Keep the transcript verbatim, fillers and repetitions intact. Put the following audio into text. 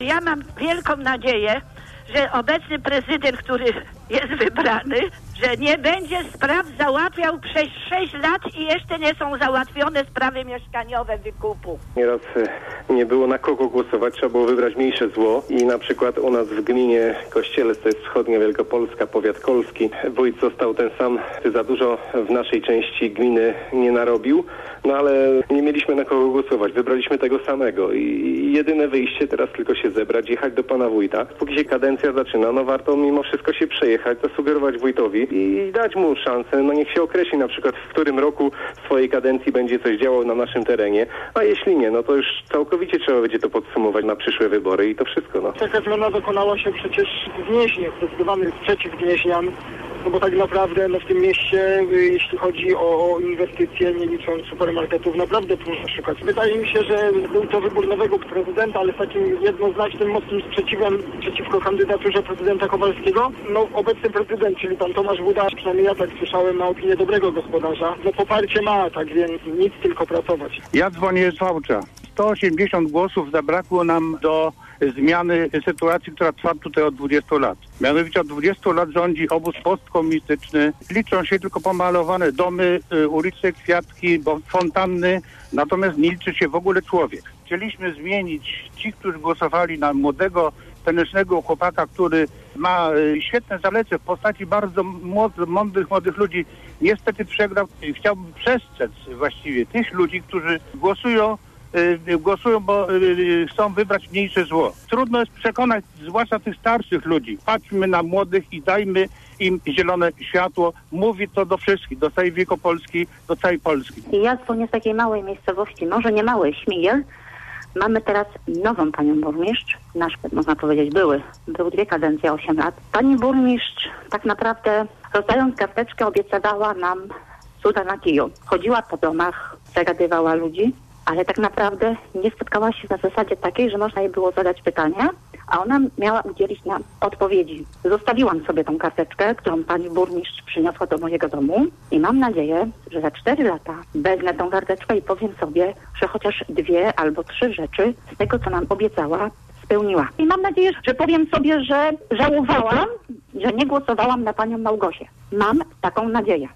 Ja mam wielką nadzieję, że obecny prezydent, który jest wybrany, że nie będzie spraw załatwiał przez sześć lat i jeszcze nie są załatwione sprawy mieszkaniowe wykupu. Nieraz nie było na kogo głosować, trzeba było wybrać mniejsze zło i na przykład u nas w gminie Kościelec, to jest wschodnia Wielkopolska, powiat kolski, wójt został ten sam, za dużo w naszej części gminy nie narobił, no ale nie mieliśmy na kogo głosować, wybraliśmy tego samego i jedyne wyjście teraz tylko się zebrać, jechać do pana wójta. Póki się kadencja zaczyna, no warto mimo wszystko się przejechać, zasugerować wójtowi i dać mu szansę, no niech się określi na przykład w którym roku swojej kadencji będzie coś działał na naszym terenie, a jeśli nie, no to już całkowicie trzeba będzie to podsumować na przyszłe wybory i to wszystko, no. Taka zmiana dokonała się przecież w Gnieźnie, zdecydowany sprzeciw Gnieźnian, no bo tak naprawdę no w tym mieście, jeśli chodzi o inwestycje, nie licząc supermarketów, naprawdę próżno szukać. Wydaje mi się, że był to wybór nowego prezydenta, ale z takim jednoznacznym, mocnym sprzeciwem przeciwko kandydaturze prezydenta Kowalskiego. No obecny prezydent, czyli pan Tomasz Buda, przynajmniej ja tak słyszałem, ma opinię dobrego gospodarza. No poparcie ma, tak więc nic, tylko pracować. Ja dzwonię z Wałcza. sto osiemdziesiąt głosów zabrakło nam do zmiany sytuacji, która trwa tutaj od dwudziestu lat. Mianowicie od dwudziestu lat rządzi obóz postkomunistyczny. Liczą się tylko pomalowane domy, ulice, kwiatki, fontanny, natomiast nie liczy się w ogóle człowiek. Chcieliśmy zmienić ci, którzy głosowali na młodego, tanecznego chłopaka, który ma świetne zalety w postaci bardzo młodych, mądrych, młodych ludzi. Niestety przegrał. Chciałbym przestrzec właściwie tych ludzi, którzy głosują głosują, bo chcą wybrać mniejsze zło. Trudno jest przekonać, zwłaszcza tych starszych ludzi. Patrzmy na młodych i dajmy im zielone światło. Mówi to do wszystkich, do całej Wielkopolski, do całej Polski. Ja dzwonię z takiej małej miejscowości, może nie małej, Śmigiel. Mamy teraz nową panią burmistrz. Nasz, można powiedzieć, były. Był dwie kadencje, osiem lat. Pani burmistrz tak naprawdę, rozdając karteczkę, obiecywała nam cuda na kiju. Chodziła po domach, zagadywała ludzi, ale tak naprawdę nie spotkała się na zasadzie takiej, że można jej było zadać pytania, a ona miała udzielić nam odpowiedzi. Zostawiłam sobie tą karteczkę, którą pani burmistrz przyniosła do mojego domu i mam nadzieję, że za cztery lata wezmę tą karteczkę i powiem sobie, że chociaż dwie albo trzy rzeczy z tego, co nam obiecała, spełniła. I mam nadzieję, że powiem sobie, że żałowałam, że nie głosowałam na panią Małgosię. Mam taką nadzieję.